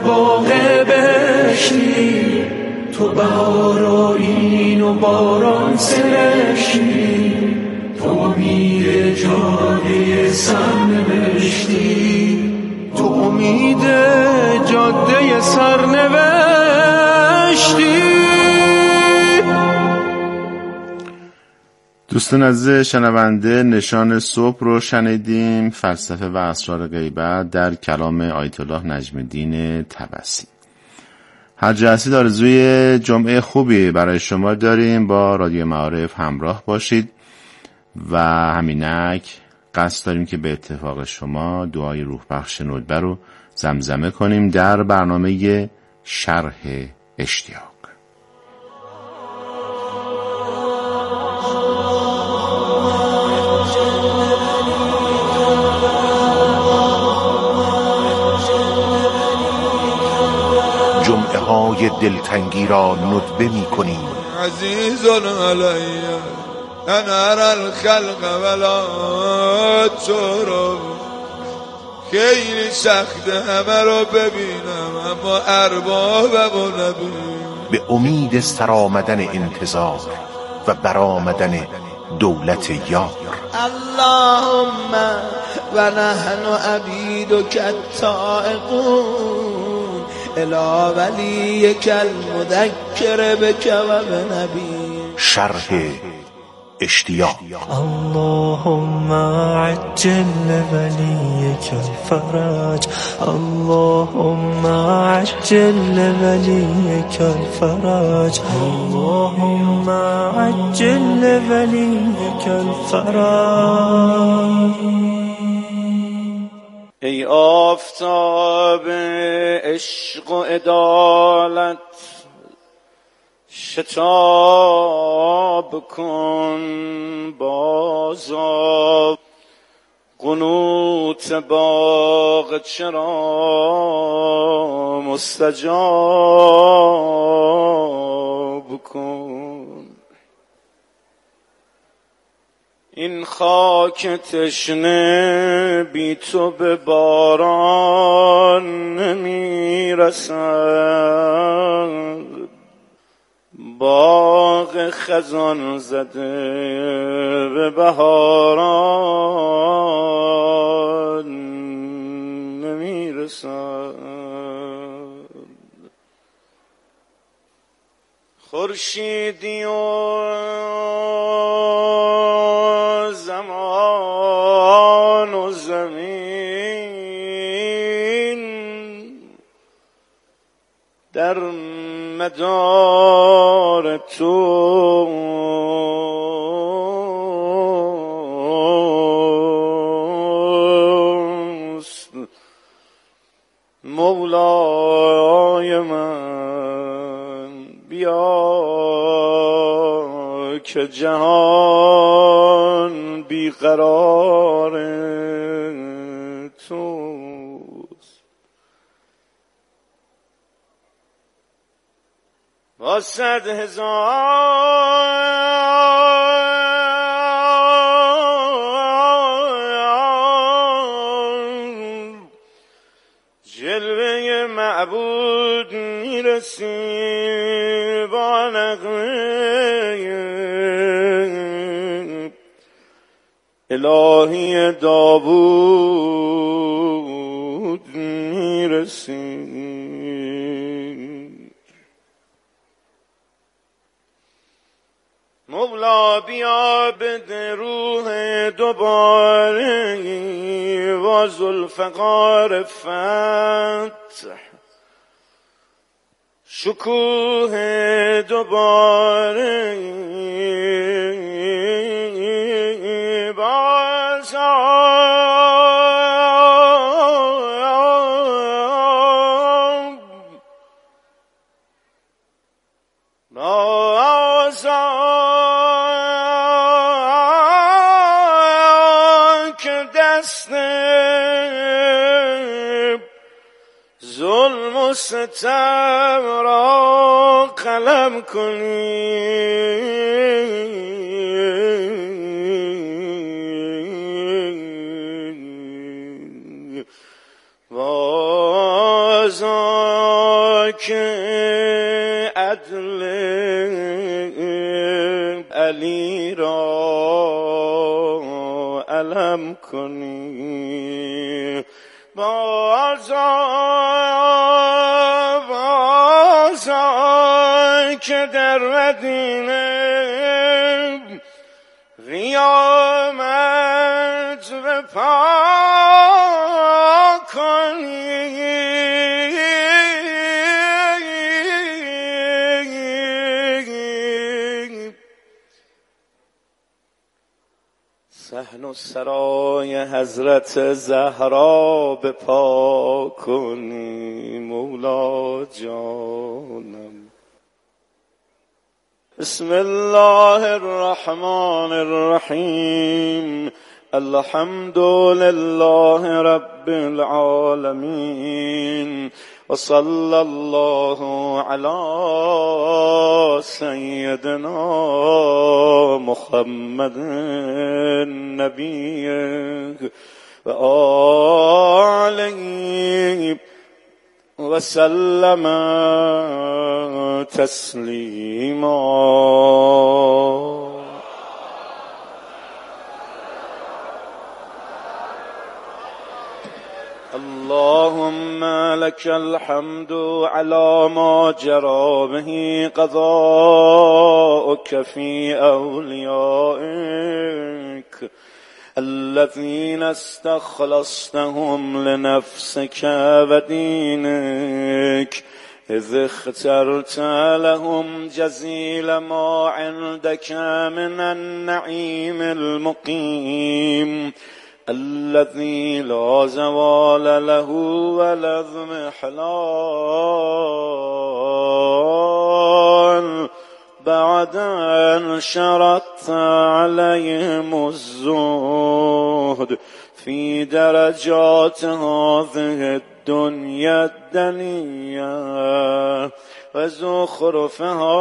باغ بهشتی، تو بهار آیین و باران سرشتی، تو امید جاده سرنوشتی، تو امید جاده سرنوشتی. دوستان عزیز شنونده، نشان صبح رو شنیدیم، فلسفه و اسرار غیبت در کلام آیت الله نجم الدین طبسی. هر جهتی آرزوی جمعه خوبی برای شما داریم. با رادیو معارف همراه باشید و همینک قصد داریم که به اتفاق شما دعای روح بخش ندبه رو زمزمه کنیم در برنامه شرح اشتیاق. جمعه های دلتنگی را ندبه می کنیم. عزیزون علی انا الخلق ولا ترو، خیلی سخته همه رو ببینم اما اربابمو نبینم. به امید سرآمدن انتظار و برآمدن دولت یار. اللهم و نحن عبیدک التائقون الی ولیک المذکر بک و بنبی. شرح اشتیاق. اللهم عجل لولیک الفرج، اللهم عجل لولیک الفرج، اللهم عجل لولیک الفرج. ای آفتاب عشق و عدالت، شتاب کن بازا، قنوت باغ چرا مستجاب کن. این خاک تشنه بی تو به باران نمیرسد، باغ خزان زده به بهاران نمیرسد. خورشیدی و زمان و زمین در مدار توست مولای من. بیا که جهان بیقرار توست. با 100,000 جلوه معبود میرسی، با نغمه الهی داوود میرسی. مولا بیا بده روح دوباره و ذوالفقار فتح، شکوه دوباره که دست ظلم و ستم را قلم کنی. که عدل علی را علم کنی. بازا که در مدینه قیامت به پا کنی. صحن و سرای حضرت زهرا به پا کنی مولا جانم. بسم الله الرحمن الرحیم. الحمد لله رب العالمین و صلی الله علی سیدنا محمد نبی و آله و سلم تسلیما. اللهم لك الحمد على ما جرى به قضاؤك في أوليائك الذين استخلصتهم لنفسك ودينك، إذ اخترت لهم جزيل ما عندك من النعيم المقيم الذي لا زوال له ولا اضمحلال، بعد أن شرطت عليهم الزهد في درجات هذه الدنيا الدنيا وزخرفها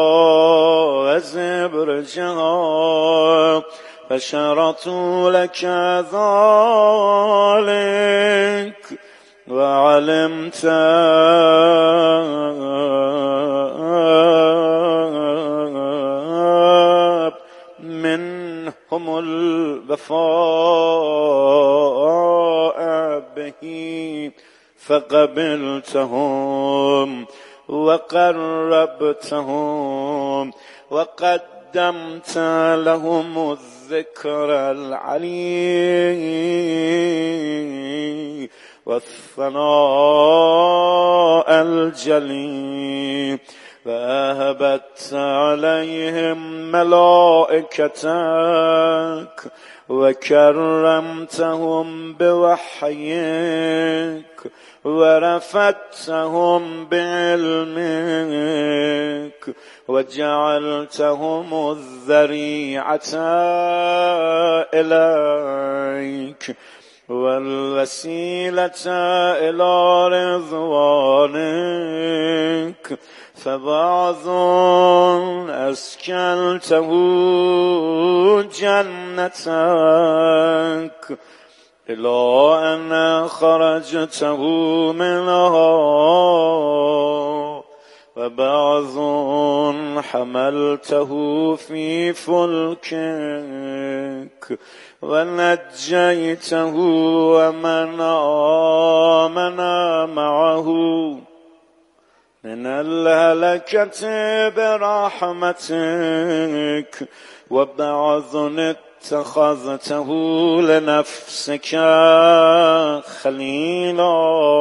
وزبرجها، فشرطوا لك ذلك وعلمت منهم الوفاء به فقبلتهم وقربتهم وقدمت لهم الذكر العلي والثناء الجلي، وأهبت عليهم ملائكتك وكرمتهم بوحيك ورفعتهم بعلمك وجعلتهم الذريعة إليك والوسيلة إلى رضوانك، فبعض أسكنته جنتك إلى أن خرجته منها، وبعض حملته في فلكك ونجيته ومن آمن معه من الهلكة برحمتك، وبعض اتخذته لنفسك خليلا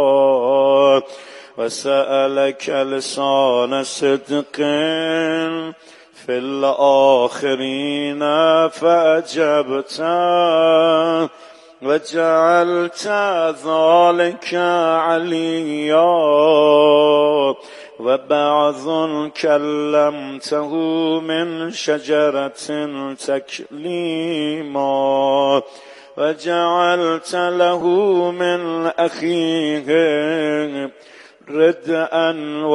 وسألك لسان صدق في الآخرين فأجبت وجعلت ذلك عليا، وبعض كلمته من شجرة تكليما وجعلت له من أخيه ردءا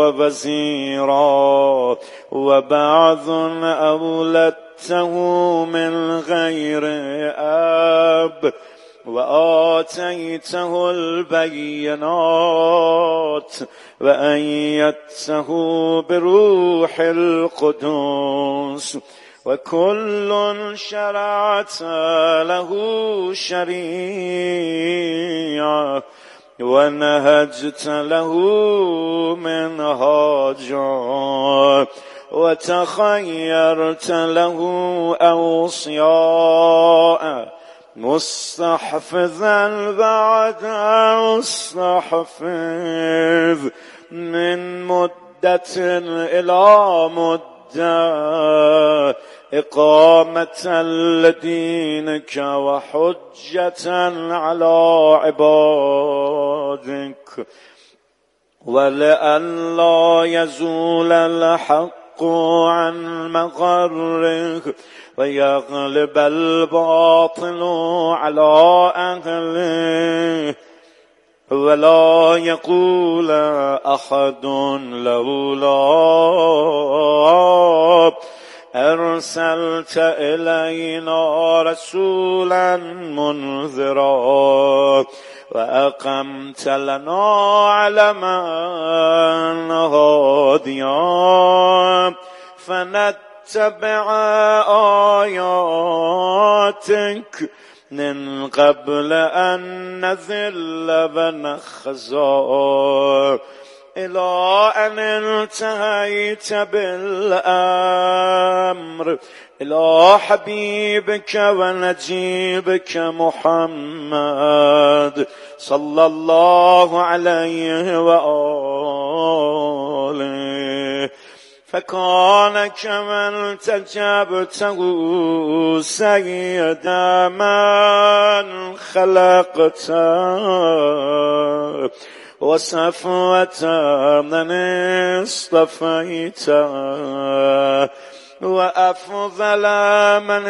ووزيرا، وبعض أولدته من غير أب وآتيته البينات وأيدته بروح القدس وكل شرعت له شريعة ونهجت له منهاجا وتخيرت له أوصياء مستحفظا بعد مستحفظ من مدة إلى مدة إقامة لدينك وحجة على عبادك ولئلا يزول الحق عن مغره ويغلب الباطل على أهله ولا يقول أحد لولا أرسلت إلينا رسولا منذرا وأقمت لنا علما هاديا فنتبع آياتك من قبل أن نذل ونخزى إلى أن انتهيت بالأمر إلى حبيبك ونجيبك محمد صلى الله عليه وآله فكان كما التجبته سيد من خلقته وصفوة من اصطفيت وأفضل من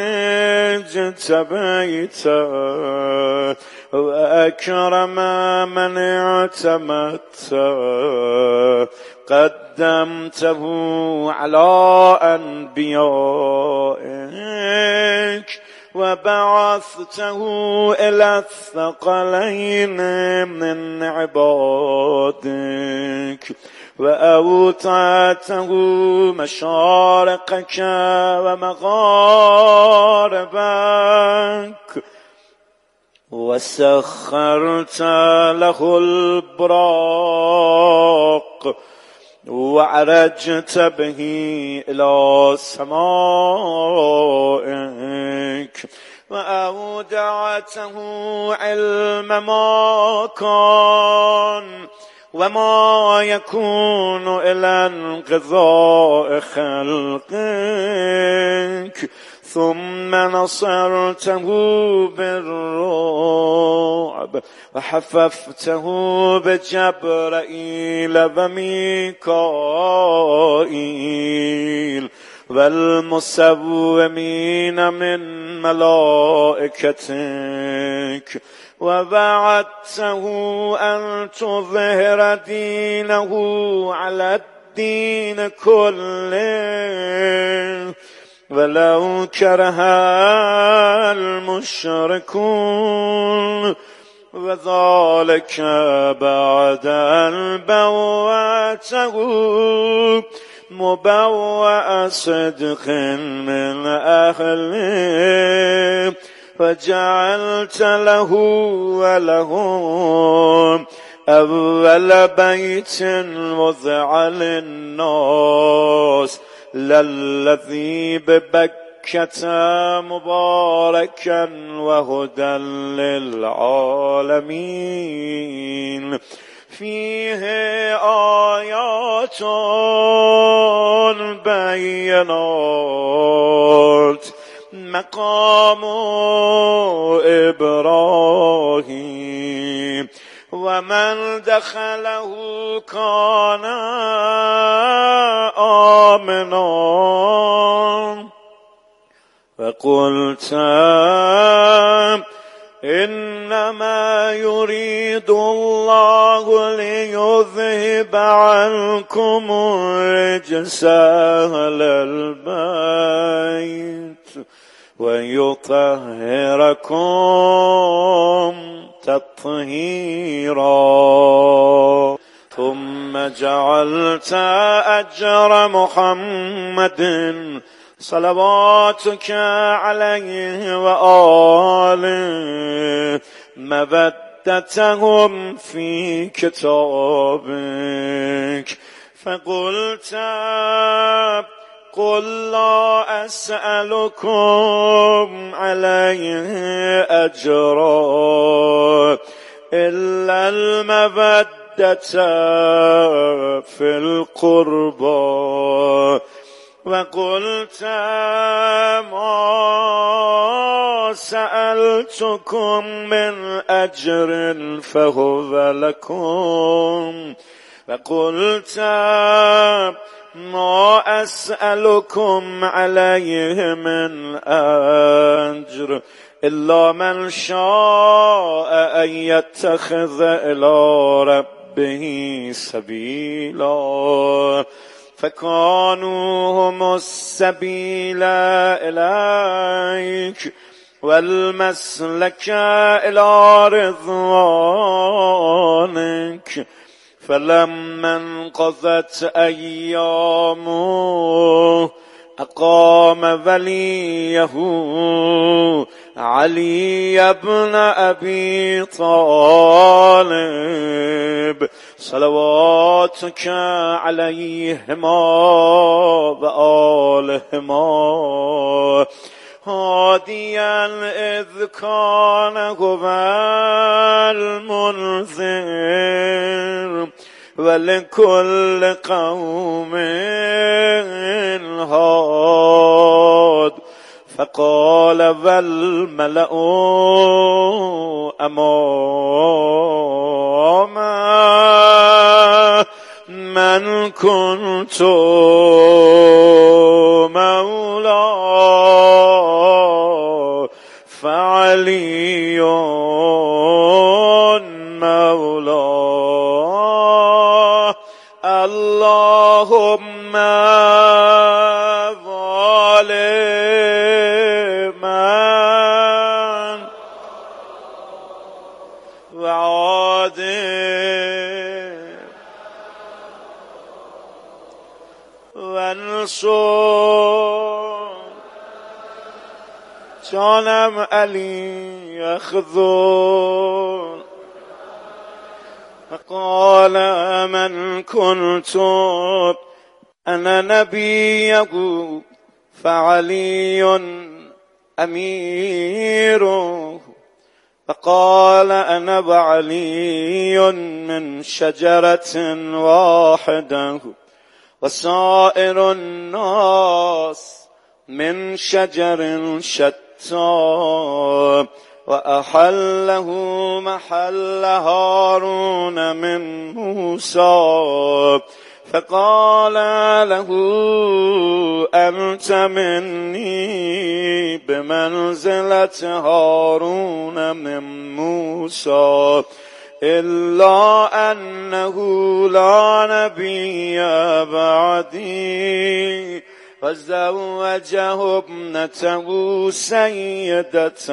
اجتبيت وأكرم من اعتمدت قدمته على أنبيائك وبعثته إلى الثقلين من عبادك وأوطعته مشارقك ومغاربك وسخرت له البراق وعرجت به إلى سمائك وأودعته علم ما كان وما يكون إلى انقضاء خلقك ثم نصرته بالرعب وحففته بجبرائيل وميكائيل والمسومين من ملائكتك وبعثته أن تظهر دينه على الدين كله ولو كره المشركون وذلك بعد أن بوأته مبوأ صدق من أهله فجعلت له ولهم أول بيت وضع للناس للذي ببكة مباركا وهدى للعالمين فيه آيات بينات مقام إبراهيم ومن دخله كان آمنا فقلت إنما يريد الله ليذهب عنكم الرجس أهل البيت ويطهركم تطهيرا. ثم جعلت أجر محمد صلواتك عليه وآله مودتهم في كتابك، فقلت قل لا أسألكم عليه أجرا إلا المودة في القربى، وقلت ما سألتكم من أجر فهو لكم، وقلت ما أسألكم عليه من أجر إلا من شاء أن يتخذ إلى ربه سبيلا، فكانوا هم السبيل إليك والمسلك إلى رضوانك. فلما انقضت أيامه أقام وليه علي بن أبي طالب صلواتك عليهما وآلهما هاديا إذ كان هو المنذر ولكل قوم هاد. فقال والملأ أمامه من كنت مولاه فعلي مولاه. اللهم ظالما وعادل وانصر جانم علی اخذون. فقال من كنت أنا نبيه فعلي أميره. فقال أنا وعلي من شجرة واحدة وسائر الناس من شجر شتى، وأحله محل هارون من موسى. فقال له أنت مني بمنزلة هارون من موسى، إلا أنه لا نبي بعدي. فزوجه ابنته سيدة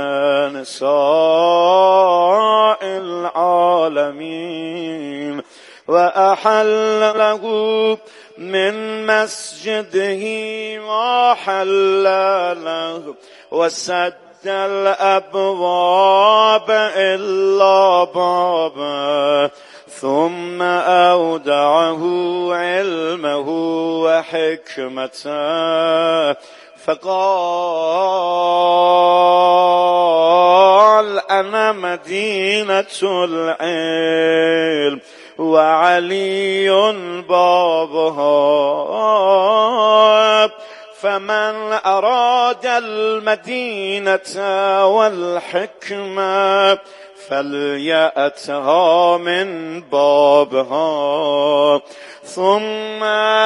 نساء العالمين، وأحل له من مسجده ما حل له، وسد الأبواب إلا بابه، ثم أودعه علمه وحكمته. فقال أنا مدينة العلم وعلي بابها، فمن أراد المدينة والحكمة فليأتها من بابها. ثم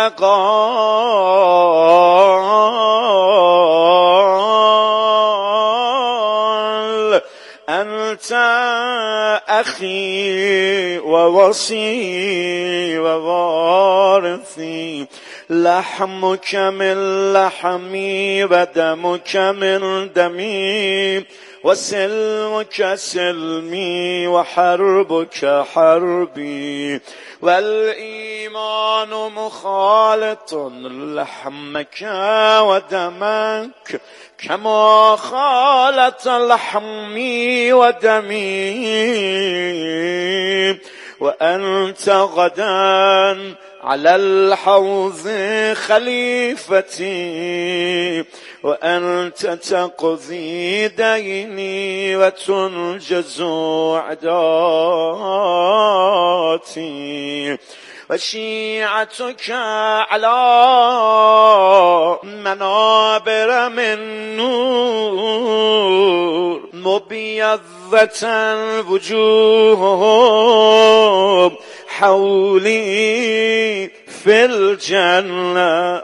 قال أنت أخي ووصي ووالي وارثي لحمك من لحمي ودمك من دمي وسلمك سلمي وحربك حربي والإيمان مخالط لحمك ودمك كما خالط لحمي ودمي وأنت غدا على الحوض خليفتي وأنت تقضي ديني وتنجز عداتي وشيعتك على منابر من نور مبيضة وجوههم حولي في الجنة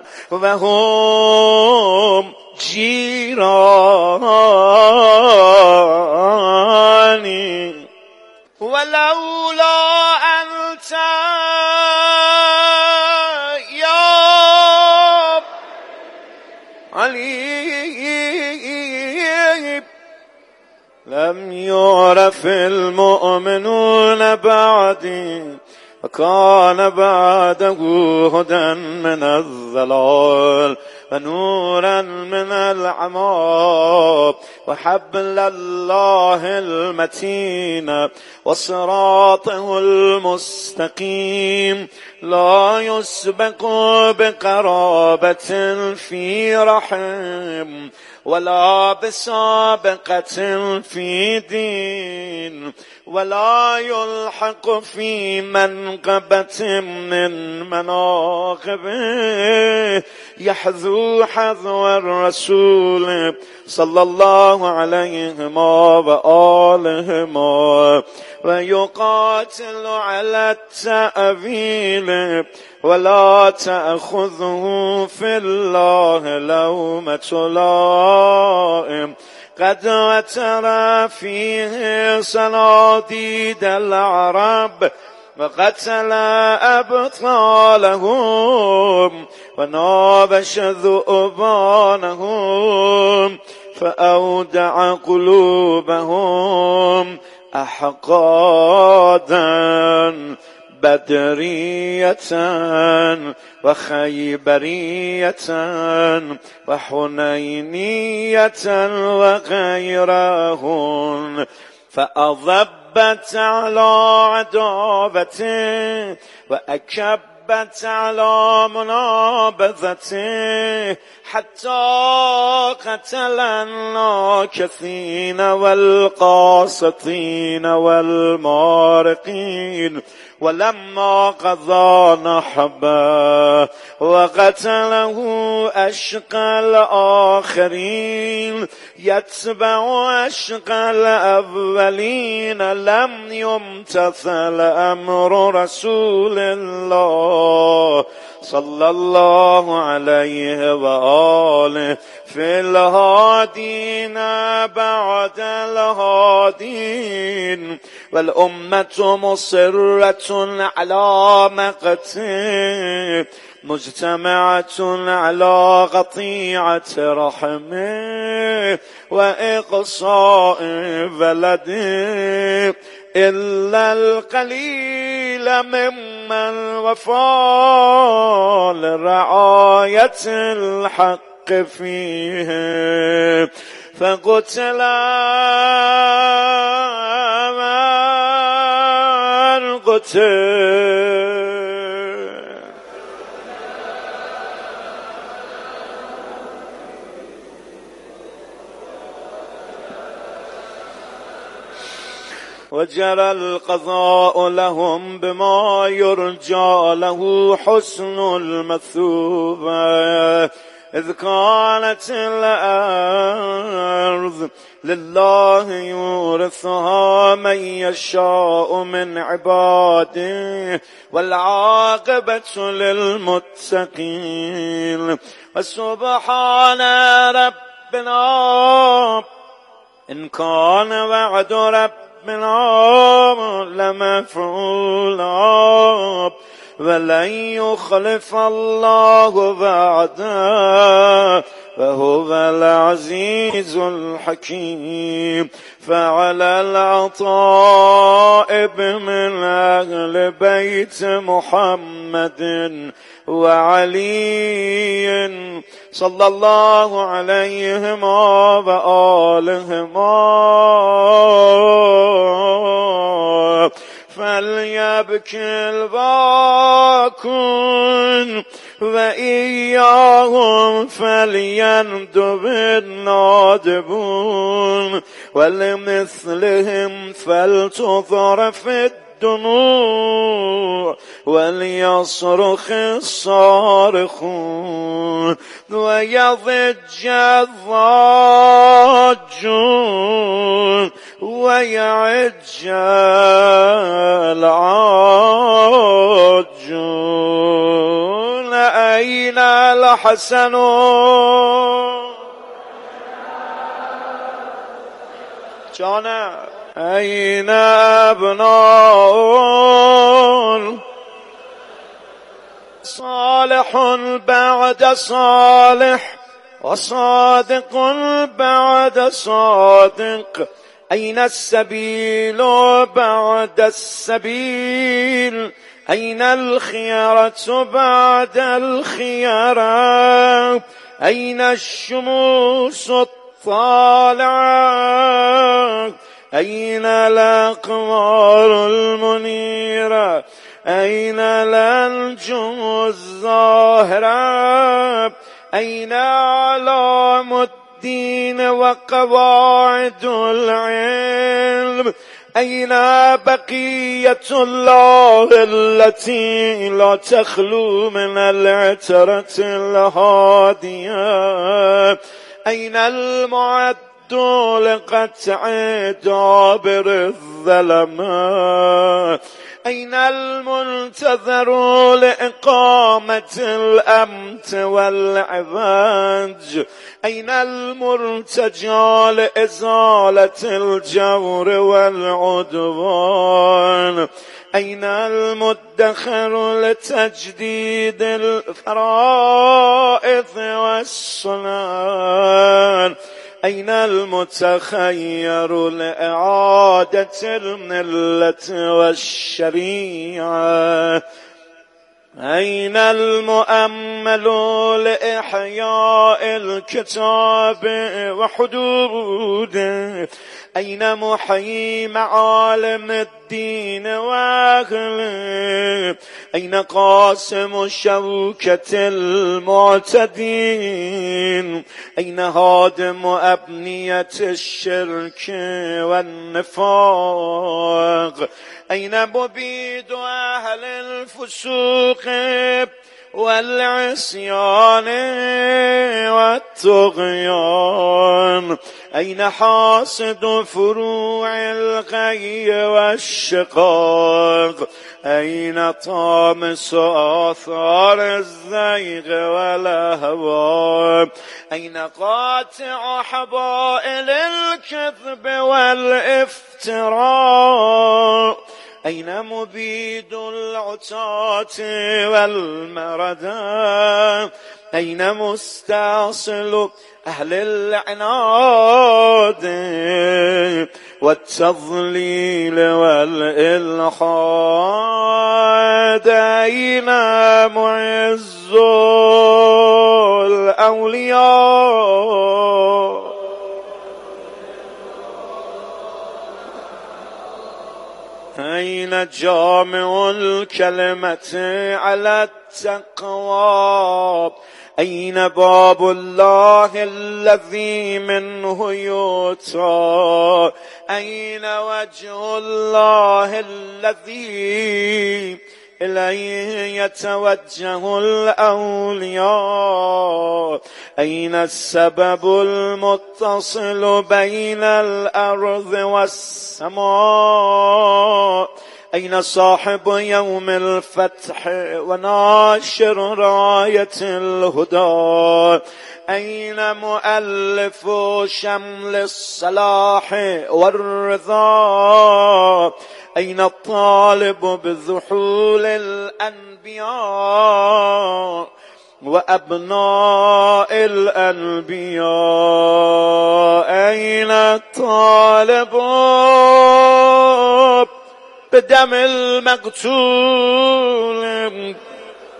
وهم جيراني ولولا أنت يا علي لم يعرف المؤمنون بعدي وكان بعده هدى من الضلال ونورا من العمى وحبل الله المتين وصراطه المستقيم لا يسبق بقرابة في رحم ولا بسابقة في دين ولا يلحق في منقبة من مناقبه يحذو حذو الرسول صلى الله عليهما وآلهما ويقاتل على التأويل ولا تأخذه في الله لومة لائم قد وترى فيه صناديد العرب وقتل أبطالهم ونابش ذؤبانهم فأودع قلوبهم أحقادا بدرية وخيبرية وحنينية وغيرهن فأضبت على عداوته وأكبت على منابذته حتى قتل الناكثين والقاسطين والمارقين ولما قضى نحبه وقتله أشقى الآخرين يتبع أشقى الأولين لم يمتثل أمر رسول الله صلى الله عليه وآله في الهادين بعد الهادين والأمة مصرة على مقته مجتمعة على قطيعة رحمه وإقصاء بلده إلا القليل ممن وفى لرعاية الحق فيه فقتل من قتل وجرى القضاء لهم بما يرجى له حسن المثوبة إذ كانت الأرض لله يورثها من يشاء من عباده والعاقبة للمتقين وسبحان ربنا إن كان وعد ربنا لمفعولا ولن يخلف الله وعده وهو العزيز الحكيم. فعلى العطاء من أهل بيت محمد وعلي صلى الله عليهما وآلهما فليبكي الباكون وإياهم فليندب النادبون ولمثلهم فلتضرف الدموع وليصرخ الصارخون ويضج الضاجون ويعج العاجون. أين الحسن جانا أين أبناء صالح بعد صالح وصادق بعد صادق؟ أين السبيل بعد السبيل؟ أين الخيرة بعد الخيرة؟ أين الشموس الطالعة؟ أين الأقمار المنيرة؟ أين الأنجم الزاهرة؟ أين أعلام الدين وقواعد العلم؟ أين بقية الله التي لا تخلو من العترة الهادية؟ أين المعد لقطع دابر الظلمات؟ أين المنتظر لإقامة الأمت والعفاج؟ أين المرتجى لإزالة الجور والعدوان؟ أين المدخر لتجديد الفرائض والسنن؟ أين المتخير لإعادة الملة والشريعة؟ أين المؤمل لإحياء الكتاب وحدوده؟ أين محيي معالم الدين وأهله؟ أين قاسم شوكة المعتدين؟ أين هادم أبنية الشرك والنفاق؟ أين مبيد أهل الفسوق والعصيان والطغيان؟ أين حاصد فروع الغي والشقاق؟ أين طامس آثار الزيغ والأهواء؟ أين قاطع حبائل الكذب والافتراء؟ أين مبيد العتاة والمردى؟ أين مستأصل أهل العناد والتضليل والإلحاد؟ أين معز الأولياء؟ أين جامع الكلمة على التقوى؟ أين باب الله الذي منه يؤتى؟ أين وجه الله الذي إليه يتوجه الأولياء؟ أين السبب المتصل بين الأرض والسماء؟ أين صاحب يوم الفتح وناشر راية الهدى؟ أين مؤلف شمل الصلاح والرضا؟ أين الطالب بذحول الأنبياء وأبناء الأنبياء؟ أين الطالب بدم المقتول